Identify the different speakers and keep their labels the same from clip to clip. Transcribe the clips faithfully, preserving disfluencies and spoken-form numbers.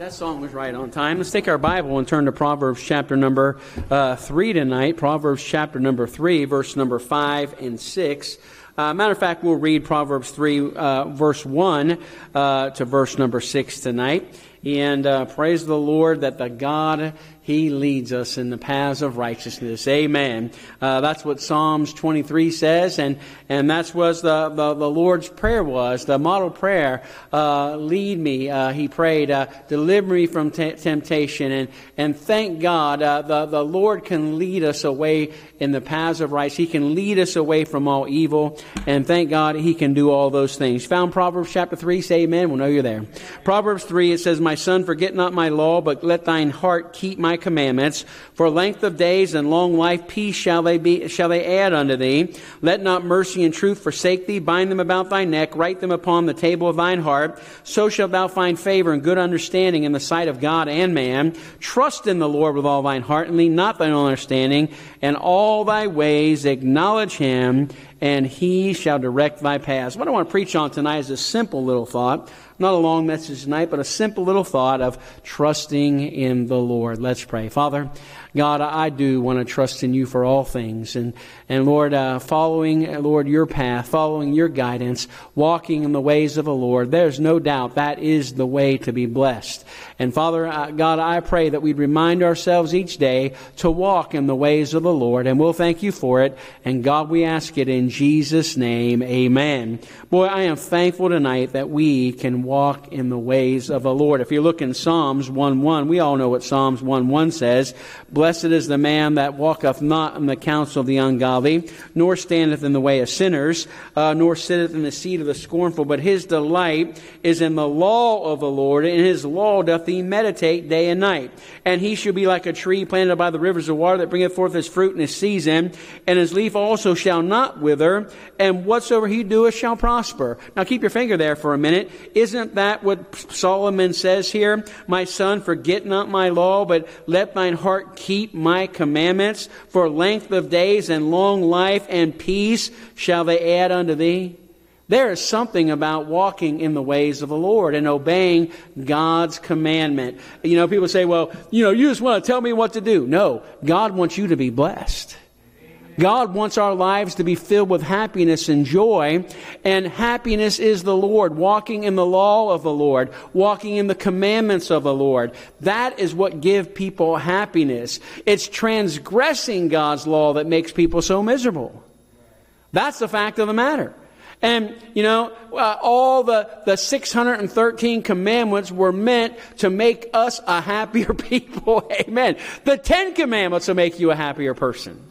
Speaker 1: that song was right on time. Let's take our Bible and turn to Proverbs chapter number uh, three tonight. Proverbs chapter number three, verse number five and six. Uh, matter of fact, we'll read Proverbs three, uh, verse one uh, to verse number six tonight. And uh, praise the Lord that the God, He leads us in the paths of righteousness. Amen. Uh, that's what Psalms twenty-three says, and and that's what the, the, the Lord's prayer was, the model prayer. Uh, lead me, uh, He prayed, uh, deliver me from t- temptation. And, and thank God, uh, the, the Lord can lead us away in the paths of righteousness. He can lead us away from all evil. And thank God He can do all those things. Found Proverbs chapter three? Say amen. We'll know you're there. Proverbs three, it says, My son, forget not my law, but let thine heart keep my commandments. For length of days and long life, peace shall they be, shall they add unto thee. Let not mercy and truth forsake thee. Bind them about thy neck. Write them upon the table of thine heart. So shalt thou find favor and good understanding in the sight of God and man. Trust in the Lord with all thine heart, and lean not thine own understanding. And all thy ways acknowledge Him, and He shall direct thy paths. What I want to preach on tonight is a simple little thought. Not a long message tonight, but a simple little thought of trusting in the Lord. Let's pray. Father, God, I do want to trust in You for all things. And, and Lord, uh, following, Lord, Your path, following Your guidance, walking in the ways of the Lord, there's no doubt that is the way to be blessed. And Father, uh, God, I pray that we'd remind ourselves each day to walk in the ways of the Lord. And we'll thank You for it. And God, we ask it in Jesus' name. Amen. Boy, I am thankful tonight that we can walk in the ways of the Lord. If you look in Psalms one one, we all know what Psalms one one says. Blessed is the man that walketh not in the counsel of the ungodly, nor standeth in the way of sinners, uh, nor sitteth in the seat of the scornful. But his delight is in the law of the Lord, and in His law doth he meditate day and night. And he shall be like a tree planted by the rivers of water, that bringeth forth his fruit in his season, and his leaf also shall not wither, and whatsoever he doeth shall prosper. Now keep your finger there for a minute. Isn't that what Solomon says here? My son, forget not my law, but let thine heart keep my commandments. For length of days and long life and peace shall they add unto thee. There is something about walking in the ways of the Lord and obeying God's commandment. You know, people say, well, you know, you just want to tell me what to do. No, God wants you to be blessed. God wants our lives to be filled with happiness and joy, and happiness is the Lord, walking in the law of the Lord, walking in the commandments of the Lord. That is what gives people happiness. It's transgressing God's law that makes people so miserable. That's the fact of the matter. And, you know, uh, all the, the six hundred thirteen commandments were meant to make us a happier people. Amen. The Ten Commandments will make you a happier person.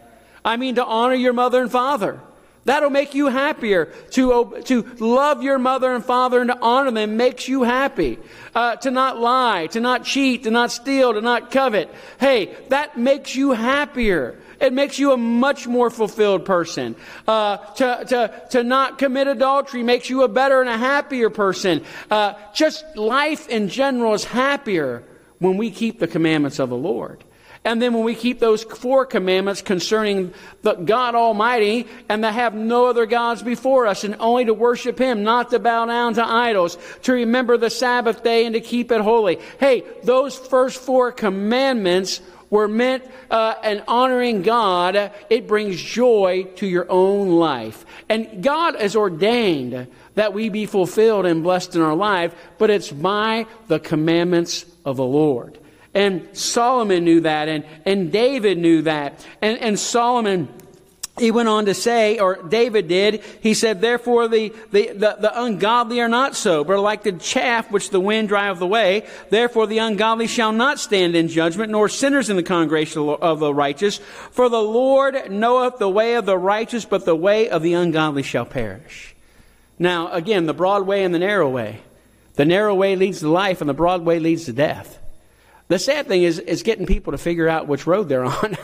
Speaker 1: I mean, to honor your mother and father. That'll make you happier. To, to love your mother and father and to honor them makes you happy. Uh, to not lie, to not cheat, to not steal, to not covet. Hey, that makes you happier. It makes you a much more fulfilled person. Uh, to, to, to not commit adultery makes you a better and a happier person. Uh, just life in general is happier when we keep the commandments of the Lord. And then when we keep those four commandments concerning the God Almighty, and to have no other gods before us, and only to worship Him, not to bow down to idols, to remember the Sabbath day and to keep it holy. Hey, those first four commandments were meant, uh, and honoring God, it brings joy to your own life. And God has ordained that we be fulfilled and blessed in our life, but it's by the commandments of the Lord. And Solomon knew that, and, and David knew that. And, and Solomon, he went on to say, or David did, he said, therefore the, the, the, the ungodly are not so, but are like the chaff which the wind driveth away. Therefore the ungodly shall not stand in judgment, nor sinners in the congregation of the righteous. For the Lord knoweth the way of the righteous, but the way of the ungodly shall perish. Now, again, the broad way and the narrow way. The narrow way leads to life, and the broad way leads to death. The sad thing is, is getting people to figure out which road they're on.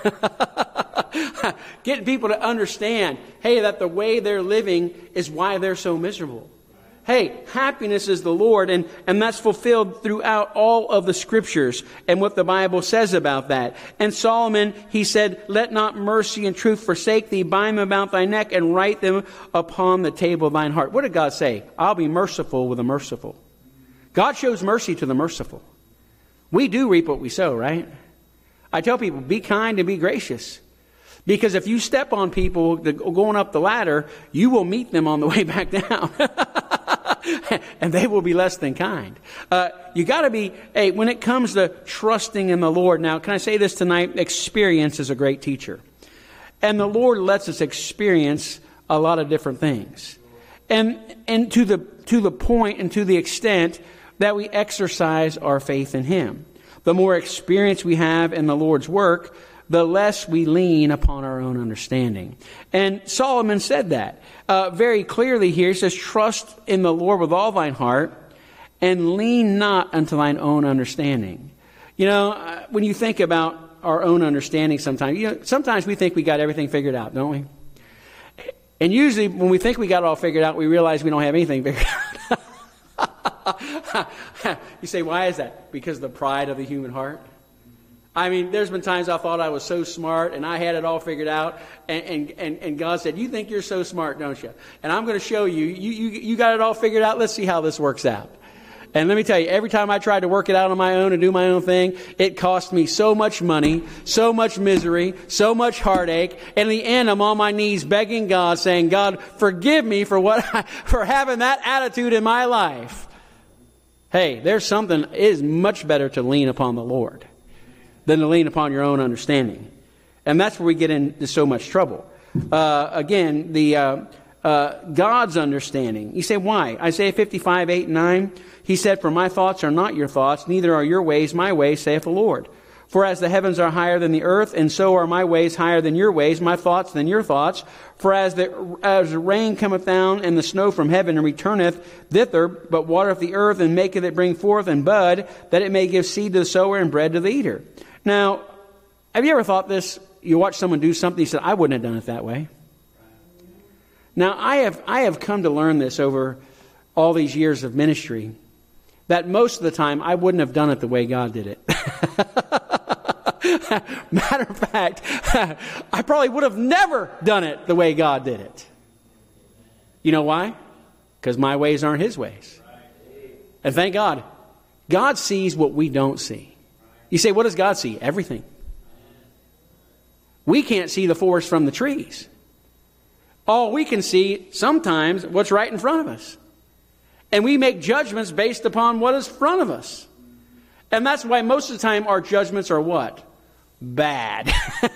Speaker 1: Getting people to understand, hey, that the way they're living is why they're so miserable. Hey, happiness is the Lord, and, and that's fulfilled throughout all of the Scriptures and what the Bible says about that. And Solomon, he said, let not mercy and truth forsake thee. Bind them about thy neck and write them upon the table of thine heart. What did God say? I'll be merciful with the merciful. God shows mercy to the merciful. We do reap what we sow, right? I tell people, be kind and be gracious. Because if you step on people going up the ladder, you will meet them on the way back down. And they will be less than kind. Uh, you got to be, hey, when it comes to trusting in the Lord. Now, can I say this tonight? Experience is a great teacher. And the Lord lets us experience a lot of different things. And and to the to the point and to the extent that we exercise our faith in Him. The more experience we have in the Lord's work, the less we lean upon our own understanding. And Solomon said that uh, very clearly here. He says, trust in the Lord with all thine heart and lean not unto thine own understanding. You know, uh, when you think about our own understanding sometimes, you know, sometimes we think we got everything figured out, don't we? And usually when we think we got it all figured out, we realize we don't have anything figured out. You say, why is that? Because of the pride of the human heart. I mean, there's been times I thought I was so smart and I had it all figured out. And, and, and, and God said, you think you're so smart, don't you? And I'm going to show you. You, you. you got it all figured out. Let's see how this works out. And let me tell you, every time I tried to work it out on my own and do my own thing, it cost me so much money, so much misery, so much heartache. And in the end, I'm on my knees begging God, saying, God, forgive me for what I, for having that attitude in my life. Hey, there's something, it is much better to lean upon the Lord than to lean upon your own understanding. And that's where we get into so much trouble. Uh, again, the uh, uh, God's understanding. You say, why? Isaiah fifty-five, eight and nine. He said, for my thoughts are not your thoughts, neither are your ways my ways, saith the Lord. For as the heavens are higher than the earth, and so are my ways higher than your ways, my thoughts than your thoughts. For as the, as the rain cometh down, and the snow from heaven, and returneth thither, but watereth the earth, and maketh it bring forth and bud, that it may give seed to the sower and bread to the eater. Now, have you ever thought this? You watch someone do something, you said, I wouldn't have done it that way. Now, I have I have come to learn this over all these years of ministry, that most of the time I wouldn't have done it the way God did it. Matter of fact, I probably would have never done it the way God did it. You know why? Because my ways aren't His ways. And thank God, God sees what we don't see. You say, what does God see? Everything. We can't see the forest from the trees. All we can see sometimes what's right in front of us. And we make judgments based upon what is in front of us. And that's why most of the time our judgments are what? Bad.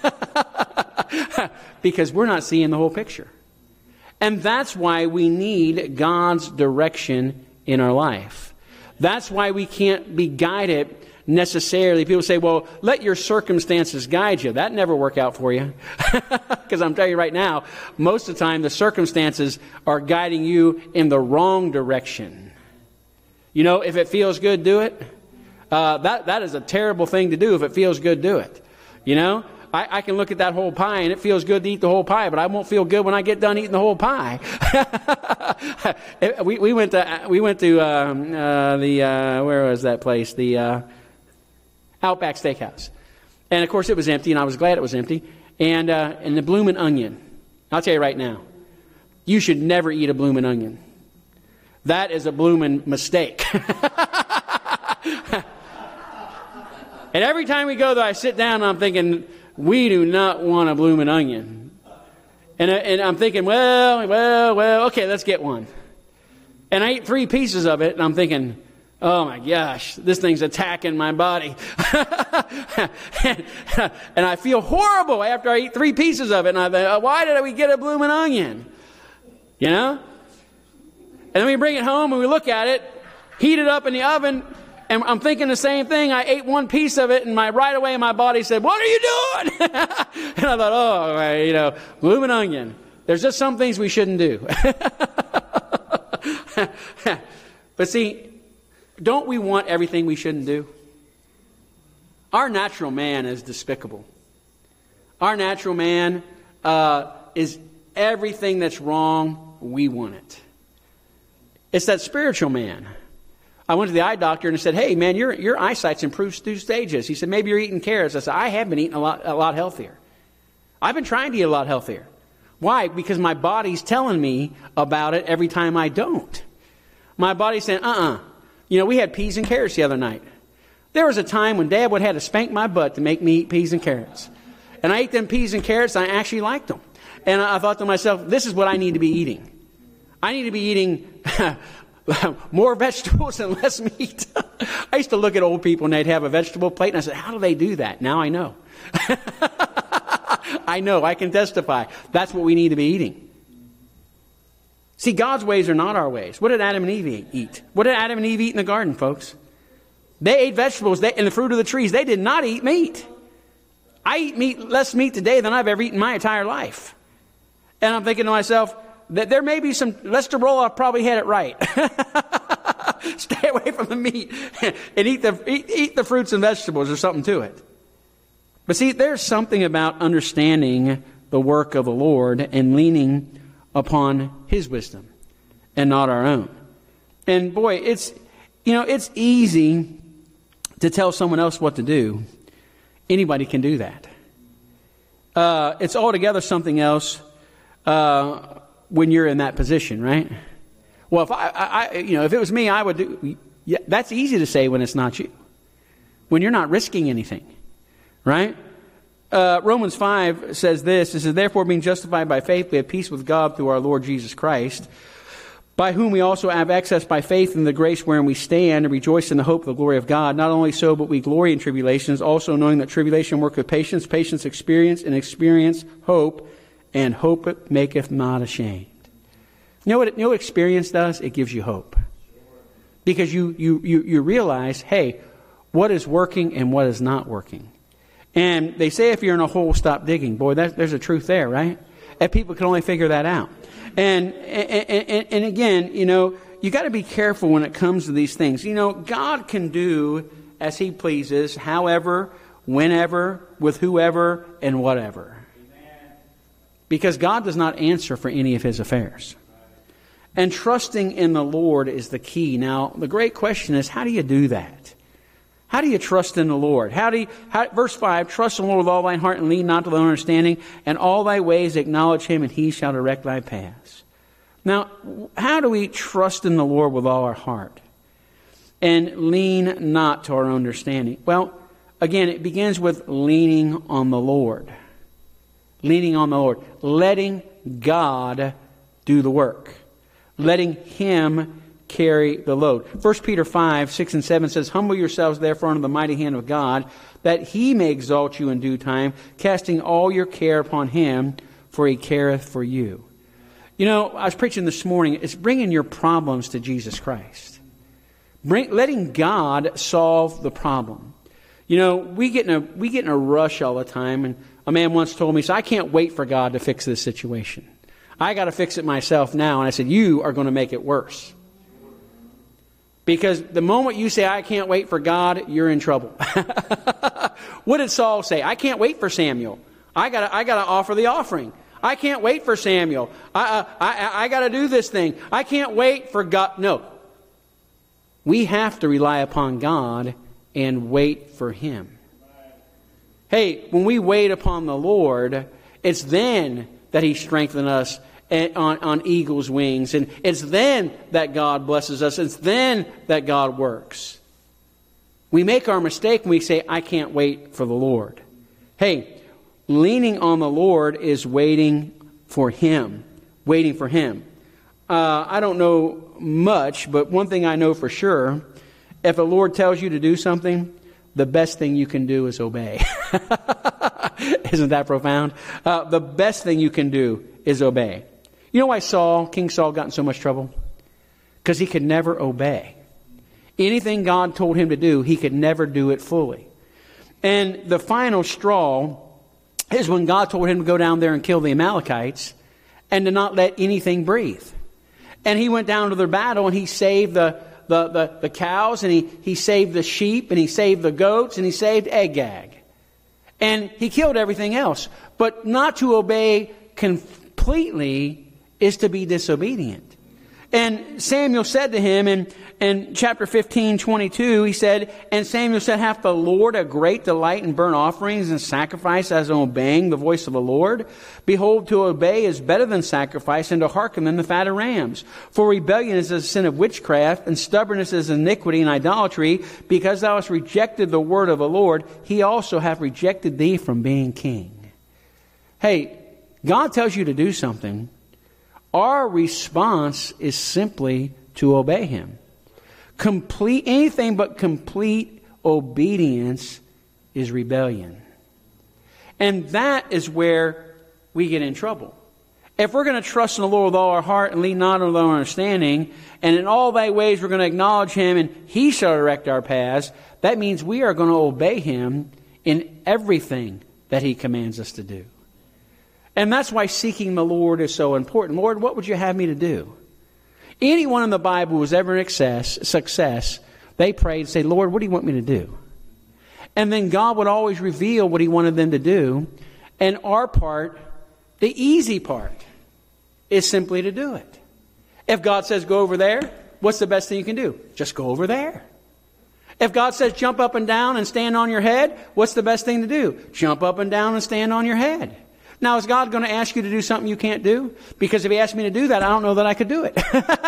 Speaker 1: Because we're not seeing the whole picture. And that's why we need God's direction in our life. That's why we can't be guided necessarily. People say, well, let your circumstances guide you. That never work out for you. Because I'm telling you right now, most of the time the circumstances are guiding you in the wrong direction. You know, if it feels good, do it. Uh, that that is a terrible thing to do. If it feels good, do it. You know, I, I can look at that whole pie and it feels good to eat the whole pie, but I won't feel good when I get done eating the whole pie. we, we went to we went to um, uh, the uh, where was that place? The uh, Outback Steakhouse, and of course it was empty, and I was glad it was empty. And uh, and the bloomin' onion. I'll tell you right now, you should never eat a bloomin' onion. That is a bloomin' mistake. And every time we go there, I sit down and I'm thinking, we do not want a bloomin' onion. And, and I'm thinking, well, well, well, okay, let's get one. And I eat three pieces of it, and I'm thinking, oh my gosh, this thing's attacking my body. and, and I feel horrible after I eat three pieces of it. And I think, why did we get a bloomin' onion? You know? And then we bring it home and we look at it, heat it up in the oven, and I'm thinking the same thing. I ate one piece of it, and my right away my body said, what are you doing? And I thought, oh, you know, bloomin' onion. There's just some things we shouldn't do. But see, don't we want everything we shouldn't do? Our natural man is despicable. Our natural man uh, is everything that's wrong, we want it. It's that spiritual man. I went to the eye doctor and I said, hey, man, your your eyesight's improved two stages. He said, maybe you're eating carrots. I said, I have been eating a lot, a lot healthier. I've been trying to eat a lot healthier. Why? Because my body's telling me about it every time I don't. My body's saying, uh-uh. You know, we had peas and carrots the other night. There was a time when Dad would have to spank my butt to make me eat peas and carrots. And I ate them peas and carrots, and I actually liked them. And I thought to myself, this is what I need to be eating. I need to be eating more vegetables and less meat. I used to look at old people, and they'd have a vegetable plate, and I said, how do they do that? Now I know. I know, I can testify. That's what we need to be eating. See, God's ways are not our ways. What did Adam and Eve eat? What did Adam and Eve eat in the garden, folks? They ate vegetables they, and the fruit of the trees. They did not eat meat. I eat meat, less meat today than I've ever eaten my entire life. And I'm thinking to myself, that there may be some, Lester Roloff probably had it right. Stay away from the meat and eat the, eat, eat the fruits and vegetables. There's something to it. But see, there's something about understanding the work of the Lord and leaning upon His wisdom and not our own. And boy, it's, you know, it's easy to tell someone else what to do. Anybody can do that. Uh, it's altogether something else uh, when you're in that position, right? Well, if I, I, you know, if it was me, I would do. Yeah, that's easy to say when it's not you. When you're not risking anything, right? Uh, Romans five says this. It says, therefore, being justified by faith, we have peace with God through our Lord Jesus Christ, by whom we also have access by faith in the grace wherein we stand and rejoice in the hope of the glory of God. Not only so, but we glory in tribulations, also knowing that tribulation worketh patience, patience experience, and experience hope, and hope maketh not ashamed. You know what, you know what experience does? It gives you hope. Because you, you, you, you realize, hey, what is working and what is not working. And they say if you're in a hole, stop digging. Boy, that, there's a truth there, right? And people can only figure that out. And, and, and, and again, you know, you got to be careful when it comes to these things. You know, God can do as He pleases, however, whenever, with whoever, and whatever. Because God does not answer for any of His affairs. And trusting in the Lord is the key. Now, the great question is, how do you do that? How do you trust in the Lord? How do you, how, verse five, trust in the Lord with all thine heart and lean not to thy own understanding, and all thy ways acknowledge Him, and He shall direct thy paths. Now, how do we trust in the Lord with all our heart and lean not to our own understanding? Well, again, it begins with leaning on the Lord. Leaning on the Lord. Letting God do the work. Letting Him carry the load. First Peter five, six and seven says, humble yourselves therefore under the mighty hand of God, that He may exalt you in due time, casting all your care upon Him, for He careth for you. You know, I was preaching this morning, it's bringing your problems to Jesus Christ. Bring, letting God solve the problem. You know, we get in a we get in a rush all the time, and a man once told me, so I can't wait for God to fix this situation. I got to fix it myself now. And I said, you are going to make it worse. Because the moment you say, I can't wait for God, you're in trouble. What did Saul say? I can't wait for Samuel. I got I got to offer the offering. I can't wait for Samuel. I, uh, I, I got to do this thing. I can't wait for God. No. We have to rely upon God and wait for Him. Hey, when we wait upon the Lord, it's then that He strengthens us on, on eagle's wings. And it's then that God blesses us. It's then that God works. We make our mistake when we say, I can't wait for the Lord. Hey, leaning on the Lord is waiting for Him. Waiting for Him. Uh, I don't know much, but one thing I know for sure, if the Lord tells you to do something, the best thing you can do is obey. Isn't that profound? Uh, the best thing you can do is obey. You know why Saul, King Saul, got in so much trouble? Because he could never obey. Anything God told him to do, he could never do it fully. And the final straw is when God told him to go down there and kill the Amalekites and to not let anything breathe. And he went down to their battle and he saved the, the, the, the cows, and he, he saved the sheep, and he saved the goats, and he saved Agag. And he killed everything else. But not to obey completely is to be disobedient. And Samuel said to him in, in chapter fifteen, twenty-two, he said, and Samuel said, hath the Lord a great delight in burnt offerings and sacrifice as in obeying the voice of the Lord? Behold, to obey is better than sacrifice, and to hearken than the fat of rams. For rebellion is a sin of witchcraft, and stubbornness is iniquity and idolatry. Because thou hast rejected the word of the Lord, he also hath rejected thee from being king. Hey, God tells you to do something. Our response is simply to obey him. Complete, anything but complete obedience is rebellion. And that is where we get in trouble. If we're going to trust in the Lord with all our heart and lean not on our understanding, and in all thy ways we're going to acknowledge him and he shall direct our paths, that means we are going to obey him in everything that he commands us to do. And that's why seeking the Lord is so important. Lord, what would you have me to do? Anyone in the Bible who was ever in excess, success, they prayed and said, Lord, what do you want me to do? And then God would always reveal what he wanted them to do. And our part, the easy part, is simply to do it. If God says go over there, what's the best thing you can do? Just go over there. If God says jump up and down and stand on your head, what's the best thing to do? Jump up and down and stand on your head. Now, is God going to ask you to do something you can't do? Because if he asked me to do that, I don't know that I could do it.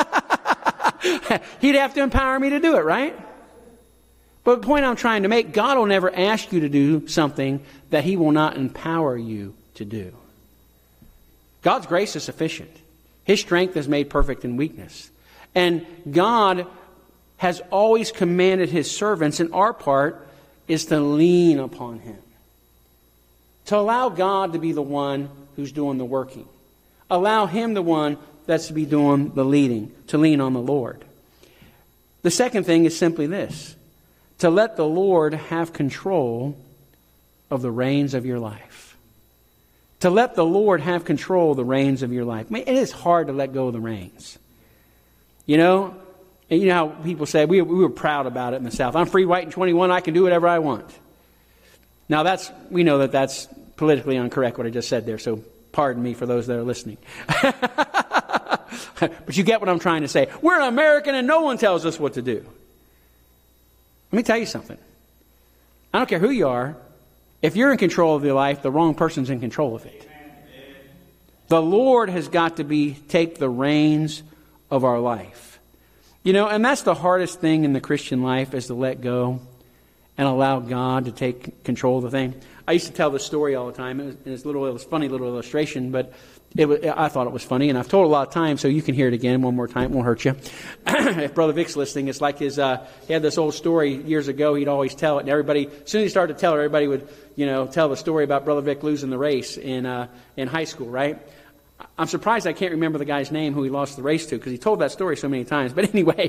Speaker 1: He'd have to empower me to do it, right? But the point I'm trying to make, God will never ask you to do something that he will not empower you to do. God's grace is sufficient. His strength is made perfect in weakness. And God has always commanded his servants, and our part is to lean upon him. To allow God to be the one who's doing the working. Allow him the one that's to be doing the leading, to lean on the Lord. The second thing is simply this: to let the Lord have control of the reins of your life. To let the Lord have control of the reins of your life. I mean, it is hard to let go of the reins. You know, and you know how people say, we, we were proud about it in the South. I'm free, white, and twenty-one. I can do whatever I want. Now, that's we know that that's politically incorrect, what I just said there, so pardon me for those that are listening. But you get what I'm trying to say. We're an American and no one tells us what to do. Let me tell you something. I don't care who you are. If you're in control of your life, the wrong person's in control of it. The Lord has got to be take the reins of our life. You know, and that's the hardest thing in the Christian life, is to let go and allow God to take control of the thing. I used to tell this story all the time. It was, it was a little, it was a funny little illustration, but it was, I thought it was funny, and I've told it a lot of times, so you can hear it again one more time. It won't hurt you. If Brother Vic's listening, it's like his. Uh, he had this old story years ago. He'd always tell it, and everybody, as soon as he started to tell it, everybody would, you know, tell the story about Brother Vic losing the race in uh, in high school, right? I'm surprised I can't remember the guy's name who he lost the race to, because he told that story so many times. But anyway,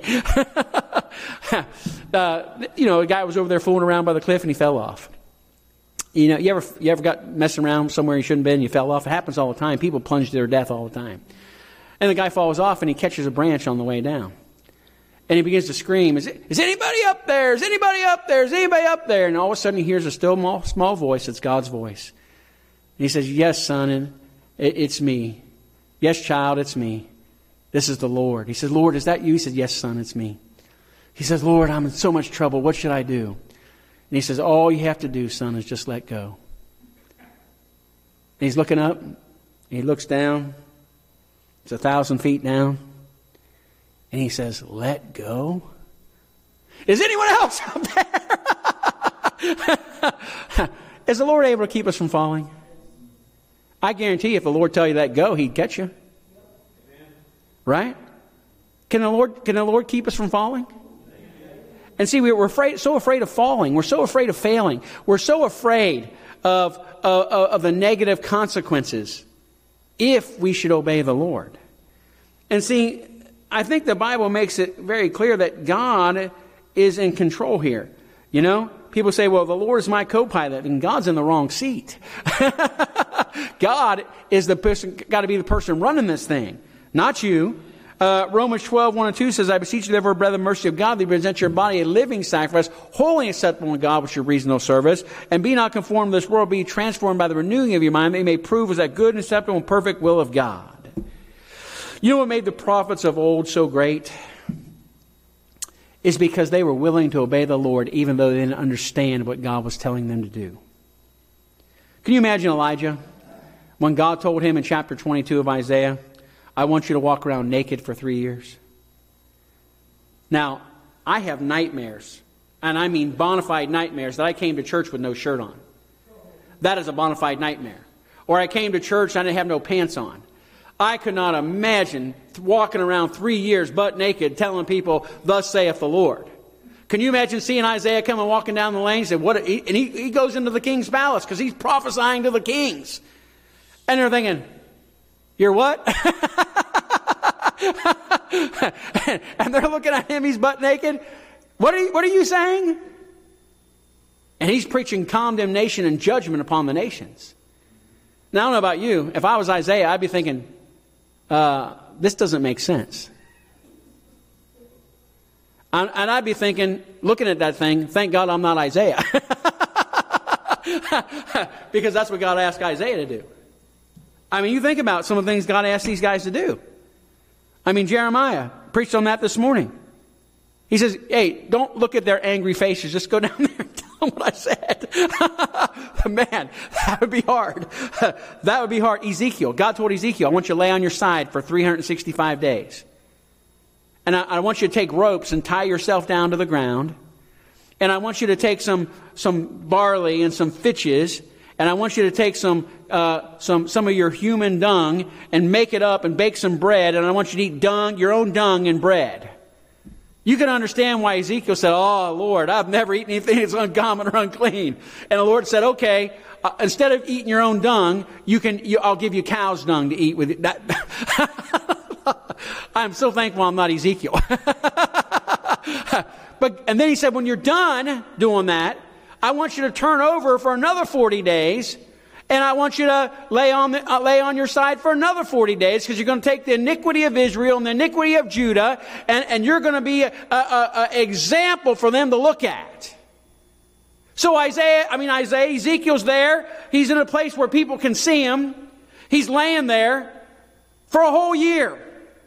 Speaker 1: uh, you know, a guy was over there fooling around by the cliff and he fell off. You know, you ever you ever got messing around somewhere you shouldn't have been and you fell off? It happens all the time. People plunge to their death all the time. And the guy falls off and he catches a branch on the way down. And he begins to scream, is, it, is anybody up there? Is anybody up there? Is anybody up there? And all of a sudden he hears a still small, small voice. It's God's voice. And he says, yes, son, and it, it's me. Yes, child, it's me. This is the Lord. He says, Lord, is that you? He says, yes, son, it's me. He says, Lord, I'm in so much trouble. What should I do? And he says, all you have to do, son, is just let go. And he's looking up. And he looks down. It's a thousand feet down. And he says, let go? Is anyone else up there? Is the Lord able to keep us from falling? I guarantee you, if the Lord tell you that go, he'd catch you. Right? Can the Lord, can the Lord keep us from falling? And see, we're afraid, so afraid of falling. We're so afraid of failing. We're so afraid of, of, of the negative consequences if we should obey the Lord. And see, I think the Bible makes it very clear that God is in control here. You know, people say, well, the Lord is my co-pilot, and God's in the wrong seat. God is the person, got to be the person running this thing, not you. Uh, Romans twelve, one and two says, I beseech you therefore, brethren, mercy of God, that you present your body a living sacrifice, holy and acceptable to God, which is your reasonable service. And be not conformed to this world, be transformed by the renewing of your mind, that you may prove as that good and acceptable and perfect will of God. You know what made the prophets of old so great? Is because they were willing to obey the Lord even though they didn't understand what God was telling them to do. Can you imagine Elijah? When God told him in chapter twenty-two of Isaiah, I want you to walk around naked for three years. Now, I have nightmares, and I mean bona fide nightmares, that I came to church with no shirt on. That is a bona fide nightmare. Or I came to church and I didn't have no pants on. I could not imagine walking around three years butt naked telling people, thus saith the Lord. Can you imagine seeing Isaiah coming walking down the lane and say, what? And he, he goes into the king's palace because he's prophesying to the kings. And they're thinking, you're what? And they're looking at him, he's butt naked. What are you, what are you saying? And he's preaching condemnation and judgment upon the nations. Now, I don't know about you. If I was Isaiah, I'd be thinking, uh, this doesn't make sense. And, and I'd be thinking, looking at that thing, thank God I'm not Isaiah. Because that's what God asked Isaiah to do. I mean, you think about some of the things God asked these guys to do. I mean, Jeremiah preached on that this morning. He says, hey, don't look at their angry faces. Just go down there and tell them what I said. Man, that would be hard. That would be hard. Ezekiel, God told Ezekiel, I want you to lay on your side for three hundred sixty-five days. And I, I want you to take ropes and tie yourself down to the ground. And I want you to take some, some barley and some fitches. And I want you to take some, uh, some, some of your human dung and make it up and bake some bread. And I want you to eat dung, your own dung and bread. You can understand why Ezekiel said, oh, Lord, I've never eaten anything that's uncommon or unclean. And the Lord said, okay, uh, instead of eating your own dung, you can, you, I'll give you cow's dung to eat with it. That, I'm so thankful I'm not Ezekiel. But, and then he said, when you're done doing that, I want you to turn over for another forty days. And I want you to lay on the, uh, lay on your side for another forty days, because you're going to take the iniquity of Israel and the iniquity of Judah, and, and you're going to be an example for them to look at. So Isaiah, I mean Isaiah, Ezekiel's there. He's in a place where people can see him. He's laying there for a whole year.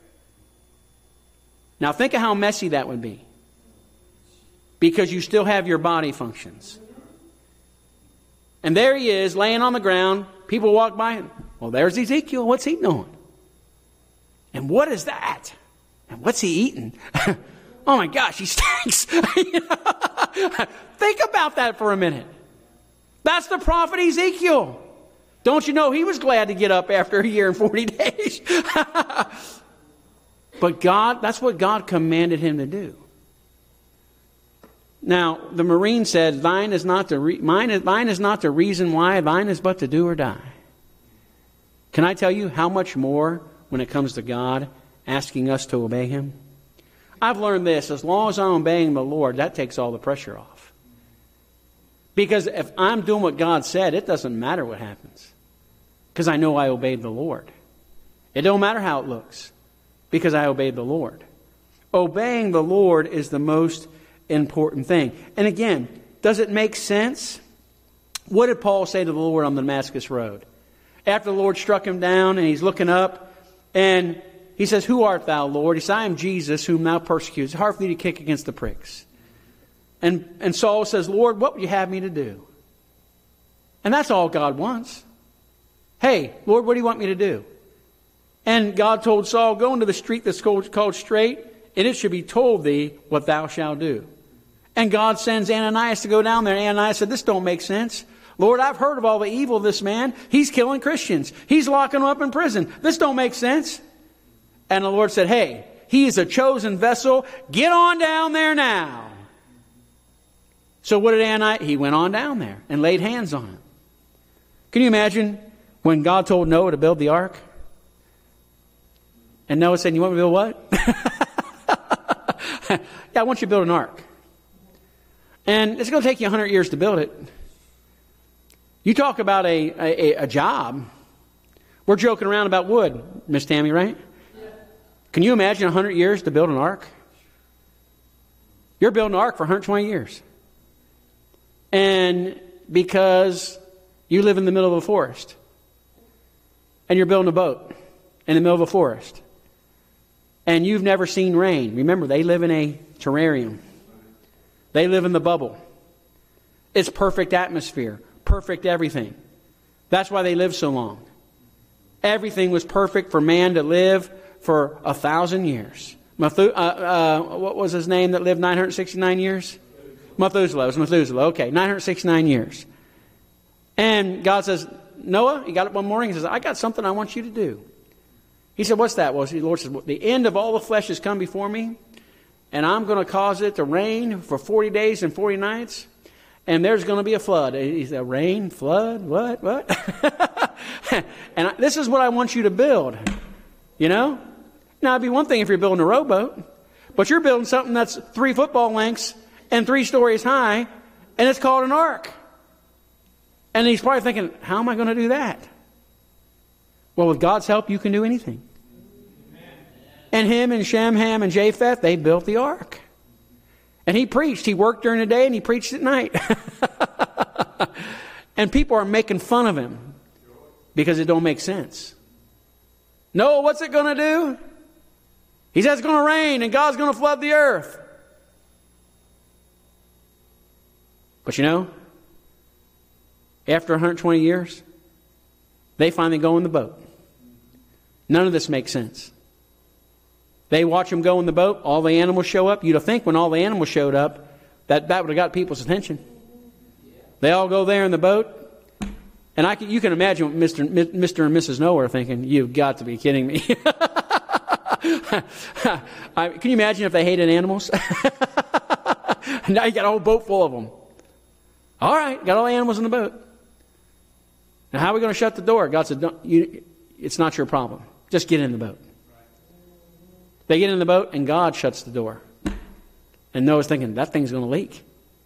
Speaker 1: Now think of how messy that would be. Because you still have your body functions. And there he is, laying on the ground. People walk by him. Well, there's Ezekiel. What's he doing? And what is that? And what's he eating? Oh my gosh, he stinks. Think about that for a minute. That's the prophet Ezekiel. Don't you know he was glad to get up after a year and forty days? But God, that's what God commanded him to do. Now, the Marine said, thine is not the re- mine is, thine is not the reason why, thine is but to do or die. Can I tell you how much more when it comes to God asking us to obey him? I've learned this, as long as I'm obeying the Lord, that takes all the pressure off. Because if I'm doing what God said, it doesn't matter what happens. Because I know I obeyed the Lord. It don't matter how it looks, because I obeyed the Lord. Obeying the Lord is the most important thing. And again, does it make sense? What did Paul say to the Lord on the Damascus Road? After the Lord struck him down and he's looking up and he says, who art thou, Lord? He says, I am Jesus whom thou persecutest. It's hard for thee to kick against the pricks. And, and Saul says, Lord, what would you have me to do? And that's all God wants. Hey, Lord, what do you want me to do? And God told Saul, go into the street that's called, called Straight, and it should be told thee what thou shalt do. And God sends Ananias to go down there. And Ananias said, this don't make sense. Lord, I've heard of all the evil of this man. He's killing Christians. He's locking them up in prison. This don't make sense. And the Lord said, hey, he is a chosen vessel. Get on down there now. So what did Ananias? He went on down there and laid hands on him. Can you imagine when God told Noah to build the ark? And Noah said, you want me to build what? Yeah, I want you to build an ark. And it's going to take you one hundred years to build it. You talk about a, a, a job. We're joking around about wood, Miss Tammy, right? Yeah. Can you imagine one hundred years to build an ark? You're building an ark for one hundred twenty years. And because you live in the middle of a forest. And you're building a boat in the middle of a forest. and you've never seen rain. Remember, they live in a terrarium. They live in the bubble. It's perfect atmosphere, perfect everything. That's why they live so long. Everything was perfect for man to live for a thousand years. Methu- uh, uh, what was his name that lived nine hundred sixty-nine years? Methuselah. It was Methuselah. Okay, nine hundred sixty-nine years. And God says, Noah, he got up one morning and says, I got something I want you to do. He said, what's that? Well, the Lord says, the end of all the flesh has come before me, and I'm going to cause it to rain for forty days and forty nights, and there's going to be a flood. He said, rain, flood, what, what? And I, this is what I want you to build. You know? Now, it'd be one thing if you're building a rowboat, but you're building something that's three football lengths and three stories high, and it's called an ark. And he's probably thinking, how am I going to do that? Well, with God's help, you can do anything. And him and Shem, Ham, and Japheth, they built the ark. And he preached. He worked during the day and he preached at night. And people are making fun of him because it don't make sense. No, what's it going to do? He says it's going to rain and God's going to flood the earth. But you know, after one hundred twenty years, they finally go in the boat. None of this makes sense. They watch them go in the boat. All the animals show up. You'd think when all the animals showed up, that, that would have got people's attention. They all go there in the boat. And I can, you can imagine what Mister Mister and Missus Noah are thinking. You've got to be kidding me. I, can you imagine if they hated animals? Now you got a whole boat full of them. All right, got all the animals in the boat. Now how are we going to shut the door? God said, Don't, you, it's not your problem. Just get in the boat. They get in the boat and God shuts the door. And Noah's thinking, that thing's going to leak.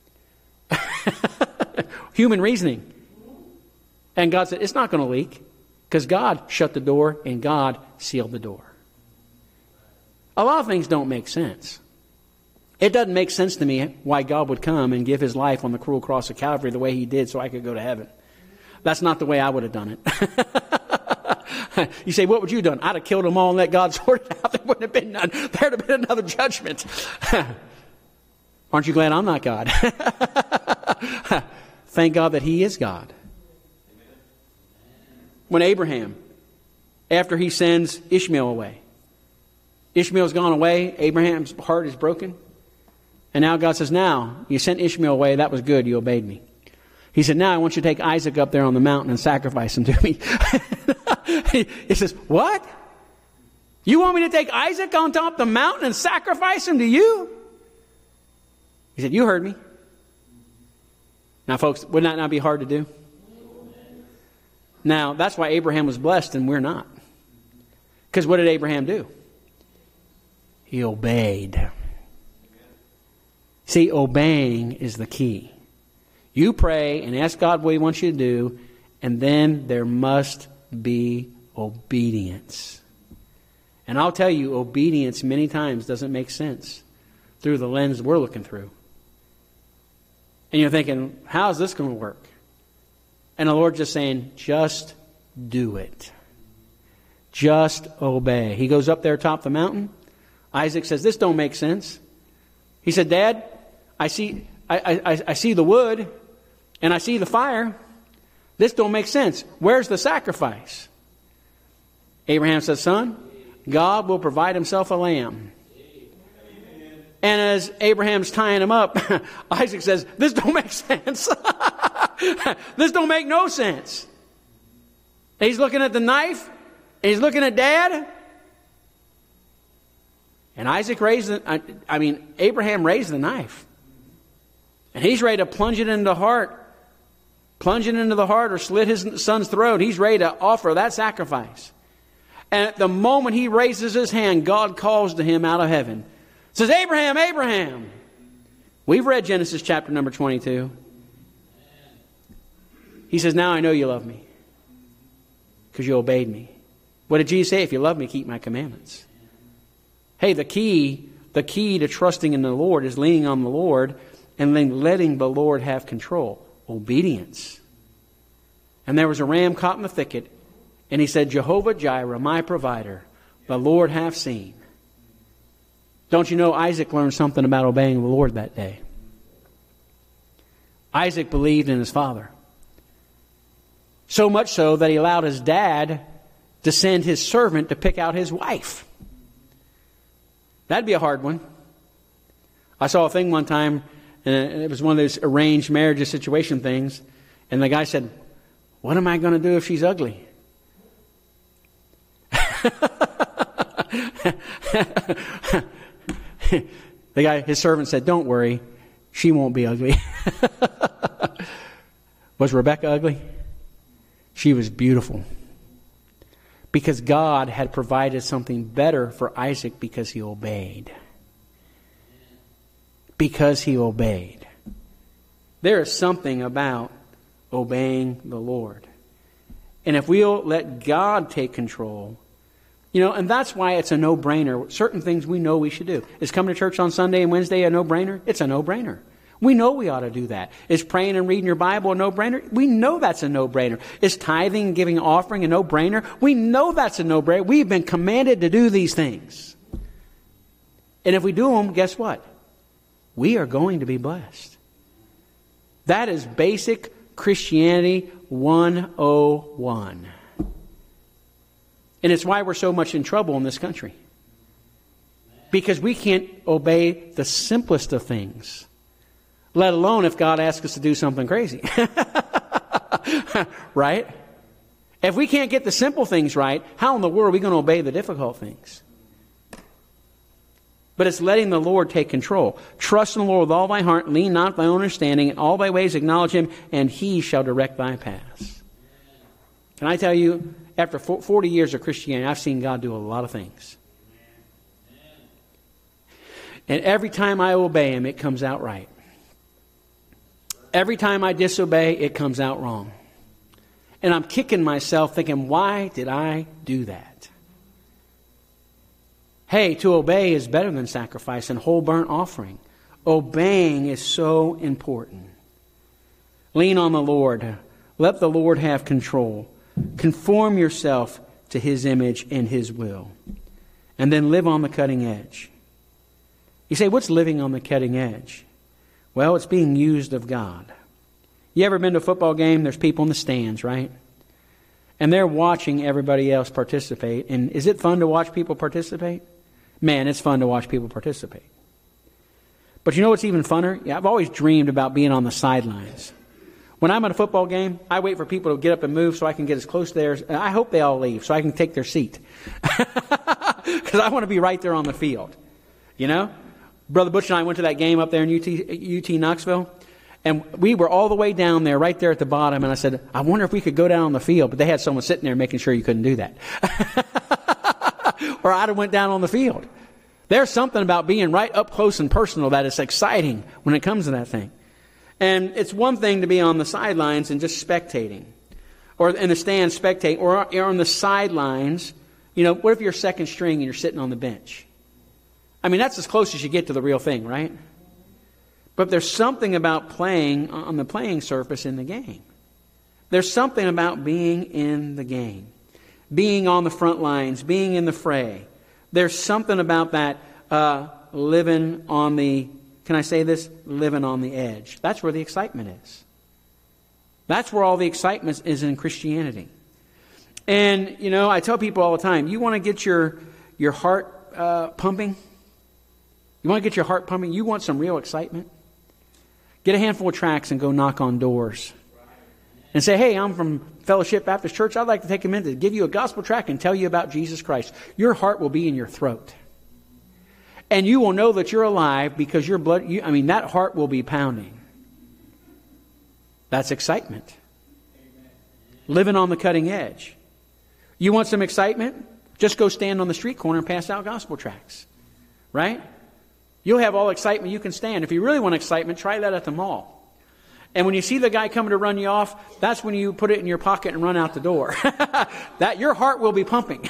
Speaker 1: Human reasoning. And God said, it's not going to leak because God shut the door and God sealed the door. A lot of things don't make sense. It doesn't make sense to me why God would come and give his life on the cruel cross of Calvary the way he did so I could go to heaven. That's not the way I would have done it. You say, what would you have done? I'd have killed them all and let God sort it out. There wouldn't have been none. There'd have been another judgment. Aren't you glad I'm not God? Thank God that he is God. When Abraham, after he sends Ishmael away, Ishmael's gone away, Abraham's heart is broken. And now God says, now, you sent Ishmael away, that was good, you obeyed me. He said, now I want you to take Isaac up there on the mountain and sacrifice him to me. He says, what? You want me to take Isaac on top of the mountain and sacrifice him to you? He said, you heard me. Now, folks, would that not be hard to do? Now, that's why Abraham was blessed and we're not. Because what did Abraham do? He obeyed. See, obeying is the key. You pray and ask God what he wants you to do, and then there must be obedience. And I'll tell you, obedience many times doesn't make sense through the lens we're looking through. And you're thinking, how is this going to work? And the Lord's just saying, just do it. Just obey. He goes up there atop the mountain. Isaac says, this don't make sense. He said, Dad, I see, I, I, I see the wood and I see the fire. This don't make sense. Where's the sacrifice? Abraham says, son, God will provide himself a lamb. And as Abraham's tying him up, Isaac says, this don't make sense. This don't make no sense. And he's looking at the knife. And he's looking at Dad. And Isaac raised the, I, I mean, Abraham raised the knife. And he's ready to plunge it into the heart. Plunge it into the heart or slit his son's throat. He's ready to offer that sacrifice. And at the moment he raises his hand, God calls to him out of heaven. Says, Abraham, Abraham. We've read Genesis chapter number twenty-two. He says, now I know you love me. Because you obeyed me. What did Jesus say? If you love me, keep my commandments. Hey, the key, the key to trusting in the Lord is leaning on the Lord and then letting the Lord have control. Obedience. And there was a ram caught in the thicket. And he said, Jehovah Jireh, my provider, the Lord hath seen. Don't you know Isaac learned something about obeying the Lord that day? Isaac believed in his father. So much so that he allowed his dad to send his servant to pick out his wife. That'd be a hard one. I saw a thing one time, and it was one of those arranged marriage situation things, and the guy said, "What am I going to do if she's ugly?" The guy, his servant said, "Don't worry, she won't be ugly." Was Rebecca ugly? She was beautiful. Because God had provided something better for Isaac because he obeyed. Because he obeyed. There is something about obeying the Lord. And if we'll let God take control, you know, and that's why it's a no-brainer. Certain things we know we should do. Is coming to church on Sunday and Wednesday a no-brainer? It's a no-brainer. We know we ought to do that. Is praying and reading your Bible a no-brainer? We know that's a no-brainer. Is tithing and giving offering a no-brainer? We know that's a no-brainer. We've been commanded to do these things. And if we do them, guess what? We are going to be blessed. That is basic Christianity one oh one. And it's why we're so much in trouble in this country. Because we can't obey the simplest of things. Let alone if God asks us to do something crazy. Right? If we can't get the simple things right, how in the world are we going to obey the difficult things? But it's letting the Lord take control. Trust in the Lord with all thy heart, lean not on thy own understanding, in all thy ways acknowledge him, and he shall direct thy paths. Can I tell you, after forty years of Christianity, I've seen God do a lot of things. And every time I obey him, it comes out right. Every time I disobey, it comes out wrong. And I'm kicking myself thinking, why did I do that? Hey, to obey is better than sacrifice and whole burnt offering. Obeying is so important. Lean on the Lord. Let the Lord have control. Conform yourself to his image and his will. And then live on the cutting edge. You say, what's living on the cutting edge? Well, it's being used of God. You ever been to a football game? There's people in the stands, right? And they're watching everybody else participate. And is it fun to watch people participate? Man, it's fun to watch people participate. But you know what's even funner? Yeah, I've always dreamed about being on the sidelines. When I'm at a football game, I wait for people to get up and move so I can get as close there. As, I hope they all leave so I can take their seat. Because I want to be right there on the field. You know? Brother Butch and I went to that game up there in U T, U T Knoxville. And we were all the way down there, right there at the bottom. And I said, I wonder if we could go down on the field. But they had someone sitting there making sure you couldn't do that. Or I'd have went down on the field. There's something about being right up close and personal that is exciting when it comes to that thing. And it's one thing to be on the sidelines and just spectating. Or in the stands spectating. Or you're on the sidelines. You know, what if you're second string and you're sitting on the bench? I mean, that's as close as you get to the real thing, right? But there's something about playing on the playing surface in the game. There's something about being in the game. Being on the front lines, being in the fray. There's something about that uh, living on the, can I say this? Living on the edge. That's where the excitement is. That's where all the excitement is in Christianity. And, you know, I tell people all the time, you want to get your, your heart uh, pumping? You want to get your heart pumping? You want some real excitement? Get a handful of tracts and go knock on doors. And say, hey, I'm from Fellowship Baptist Church. I'd like to take a minute to give you a gospel tract and tell you about Jesus Christ. Your heart will be in your throat. And you will know that you're alive because your blood, you, I mean, that heart will be pounding. That's excitement. Living on the cutting edge. You want some excitement? Just go stand on the street corner and pass out gospel tracts. Right? You'll have all excitement you can stand. If you really want excitement, try that at the mall. And when you see the guy coming to run you off, that's when you put it in your pocket and run out the door. That your heart will be pumping.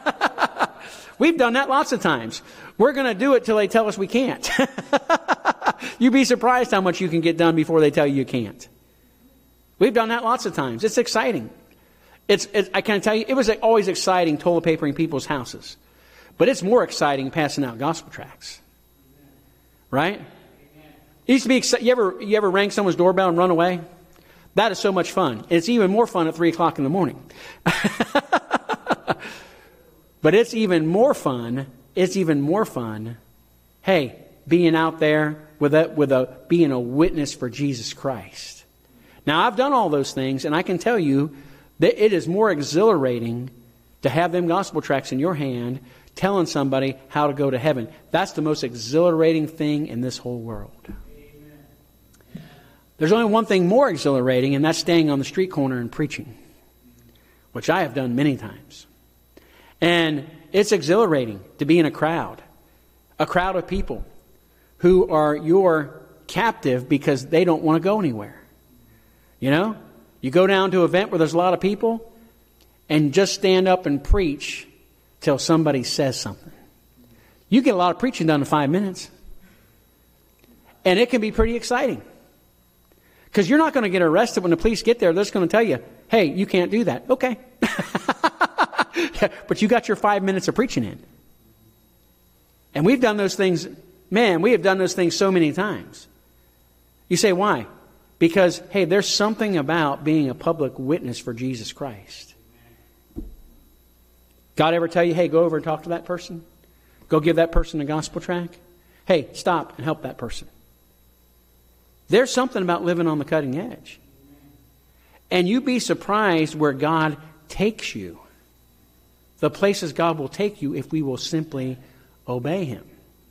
Speaker 1: We've done that lots of times. We're going to do it till they tell us we can't. You'd be surprised how much you can get done before they tell you you can't. We've done that lots of times. It's exciting. It's, it, I can tell you, it was always exciting toilet papering people's houses. But it's more exciting passing out gospel tracts. Right? It used to be, you ever, you ever rang someone's doorbell and run away? That is so much fun. It's even more fun at three o'clock in the morning. But it's even more fun, it's even more fun, hey, being out there with a, with a, being a witness for Jesus Christ. Now, I've done all those things, and I can tell you that it is more exhilarating to have them gospel tracts in your hand telling somebody how to go to heaven. That's the most exhilarating thing in this whole world. Amen. There's only one thing more exhilarating, and that's staying on the street corner and preaching, which I have done many times. And it's exhilarating to be in a crowd, a crowd of people who are your captive because they don't want to go anywhere. You know, you go down to an event where there's a lot of people and just stand up and preach till somebody says something. You get a lot of preaching done in five minutes. And it can be pretty exciting. Because you're not going to get arrested when the police get there. They're just going to tell you, hey, you can't do that. Okay. But you got your five minutes of preaching in. And we've done those things, man, we have done those things so many times. You say, why? Because, hey, there's something about being a public witness for Jesus Christ. God ever tell you, hey, go over and talk to that person? Go give that person a gospel tract? Hey, stop and help that person. There's something about living on the cutting edge. And you'd be surprised where God takes you. The places God will take you if we will simply obey Him.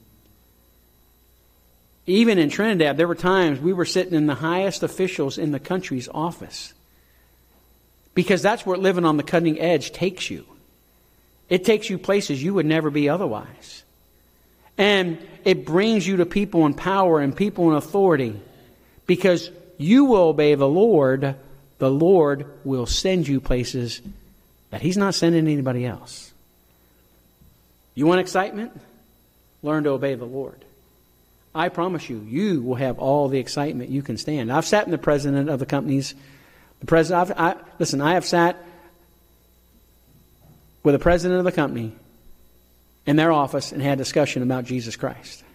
Speaker 1: Even in Trinidad, there were times we were sitting in the highest officials in the country's office. Because that's where living on the cutting edge takes you. It takes you places you would never be otherwise. And it brings you to people in power and people in authority. Because you will obey the Lord, the Lord will send you places that He's not sending anybody else. You want excitement? Learn to obey the Lord. I promise you, you will have all the excitement you can stand. I've sat in the president of the companies. The president. I've, I, listen, I have sat with the president of the company in their office and had discussion about Jesus Christ.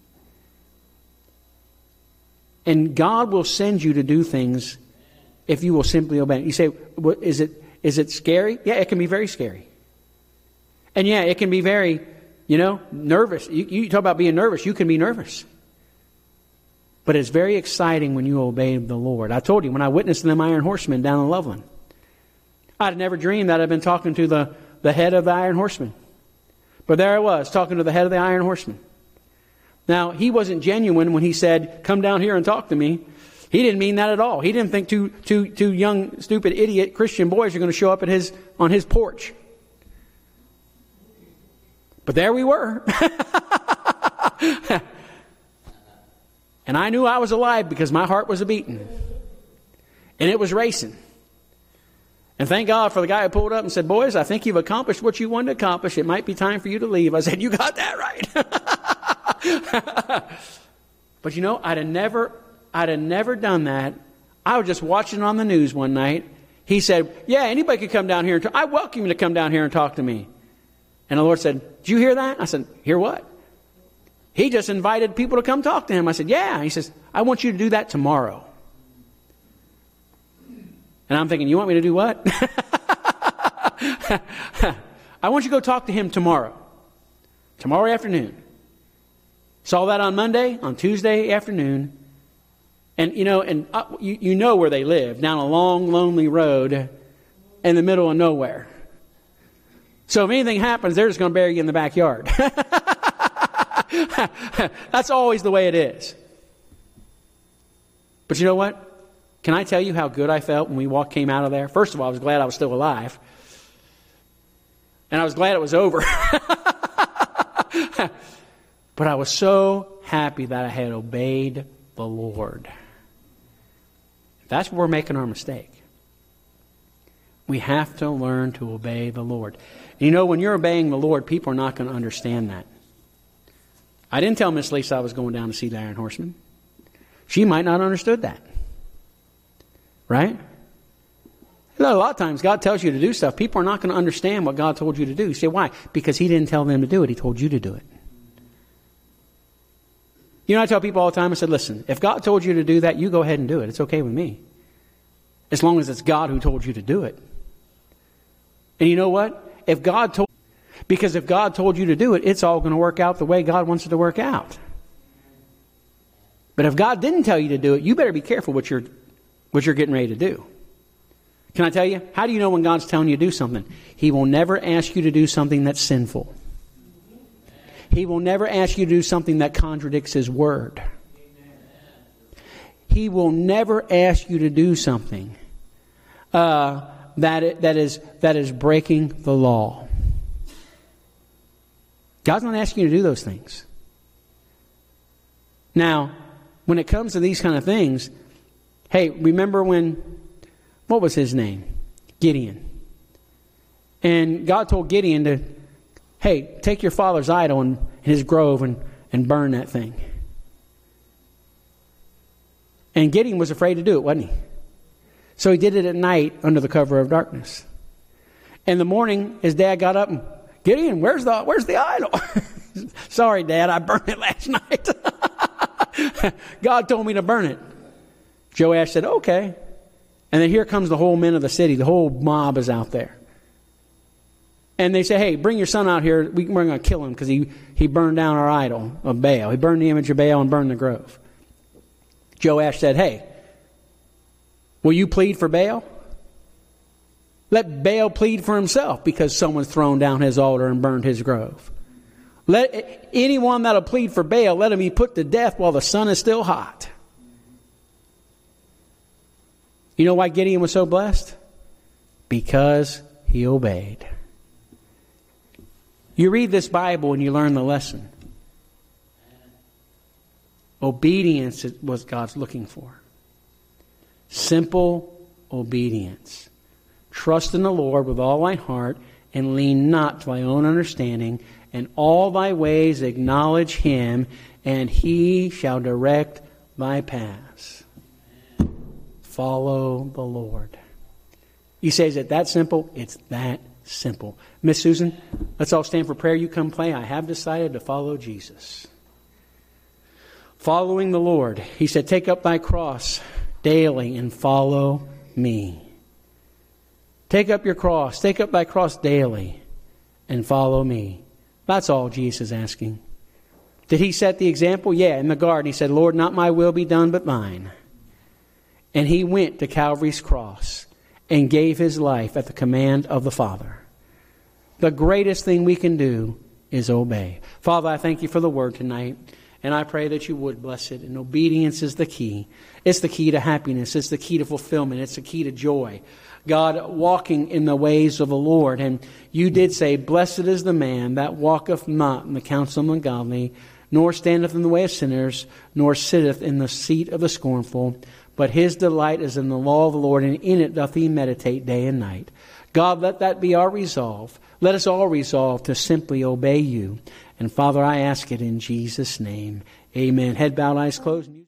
Speaker 1: And God will send you to do things if you will simply obey. You say, what, is it is it scary? Yeah, it can be very scary. And yeah, it can be very, you know, nervous. You, you talk about being nervous. You can be nervous. But it's very exciting when you obey the Lord. I told you, when I witnessed them Iron Horsemen down in Loveland, I'd never dreamed that I'd been talking to the, the head of the Iron Horsemen. But there I was, talking to the head of the Iron Horsemen. Now, he wasn't genuine when he said, come down here and talk to me. He didn't mean that at all. He didn't think two, two, two young, stupid, idiot Christian boys are going to show up at his, on his porch. But there we were. And I knew I was alive because my heart was a-beating. And it was racing. And thank God for the guy who pulled up and said, boys, I think you've accomplished what you wanted to accomplish. It might be time for you to leave. I said, you got that right. But you know, I'd have never, I'd have never done that. I was just watching on the news one night. He said, yeah, anybody could come down here and talk. I welcome you to come down here and talk to me. And the Lord said, did you hear that? I said, hear what? He just invited people to come talk to him. I said, yeah. He says, I want you to do that tomorrow. And I'm thinking, you want me to do what? I want you to go talk to him tomorrow. Tomorrow afternoon. Saw that on Monday, on Tuesday afternoon. And, you know, and uh, you, you know where they live. Down a long, lonely road in the middle of nowhere. So if anything happens, they're just going to bury you in the backyard. That's always the way it is. But you know what? Can I tell you how good I felt when we walked, came out of there? First of all, I was glad I was still alive. And I was glad it was over. But I was so happy that I had obeyed the Lord. That's where we're making our mistake. We have to learn to obey the Lord. And you know, when you're obeying the Lord, people are not going to understand that. I didn't tell Miss Lisa I was going down to see the Iron Horseman. She might not have understood that. Right? You know, a lot of times God tells you to do stuff. People are not going to understand what God told you to do. You say, why? Because He didn't tell them to do it. He told you to do it. You know, I tell people all the time, I said, listen, if God told you to do that, you go ahead and do it. It's okay with me. As long as it's God who told you to do it. And you know what? If God told, because if God told you to do it, it's all going to work out the way God wants it to work out. But if God didn't tell you to do it, you better be careful what you're, what you're getting ready to do. Can I tell you? How do you know when God's telling you to do something? He will never ask you to do something that's sinful. He will never ask you to do something that contradicts His Word. He will never ask you to do something uh, that it, that is that is breaking the law. God's not asking you to do those things. Now, when it comes to these kind of things, hey, remember when, what was his name? Gideon. And God told Gideon to, hey, take your father's idol and his grove and, and burn that thing. And Gideon was afraid to do it, wasn't he? So he did it at night under the cover of darkness. In the morning, his dad got up and, Gideon, where's the where's the idol? Sorry, Dad, I burned it last night. God told me to burn it. Joash said, okay. And then here comes the whole men of the city. The whole mob is out there. And they say, hey, bring your son out here. We, we're going to kill him because he, he burned down our idol of Baal. He burned the image of Baal and burned the grove. Joash said, hey, will you plead for Baal? Let Baal plead for himself because someone's thrown down his altar and burned his grove. Let anyone that'll plead for Baal, let him be put to death while the sun is still hot. You know why Gideon was so blessed? Because he obeyed. You read this Bible and you learn the lesson. Obedience is what God's looking for. Simple obedience. Trust in the Lord with all thy heart and lean not to thy own understanding. In all thy ways acknowledge Him, and He shall direct thy paths. Follow the Lord. You say, is it that simple? It's that simple. Miss Susan, let's all stand for prayer. You come play. I have decided to follow Jesus. Following the Lord. He said, take up thy cross daily and follow me. Take up your cross. Take up thy cross daily and follow me. That's all Jesus is asking. Did He set the example? Yeah, in the garden. He said, Lord, not my will be done but thine. And He went to Calvary's cross and gave His life at the command of the Father. The greatest thing we can do is obey. Father, I thank You for the word tonight. And I pray that You would bless it. And obedience is the key. It's the key to happiness. It's the key to fulfillment. It's the key to joy. God, walking in the ways of the Lord. And You did say, blessed is the man that walketh not in the counsel of the ungodly, nor standeth in the way of sinners, nor sitteth in the seat of the scornful. But his delight is in the law of the Lord, and in it doth he meditate day and night. God, let that be our resolve. Let us all resolve to simply obey You. And Father, I ask it in Jesus' name. Amen. Head bowed, eyes closed.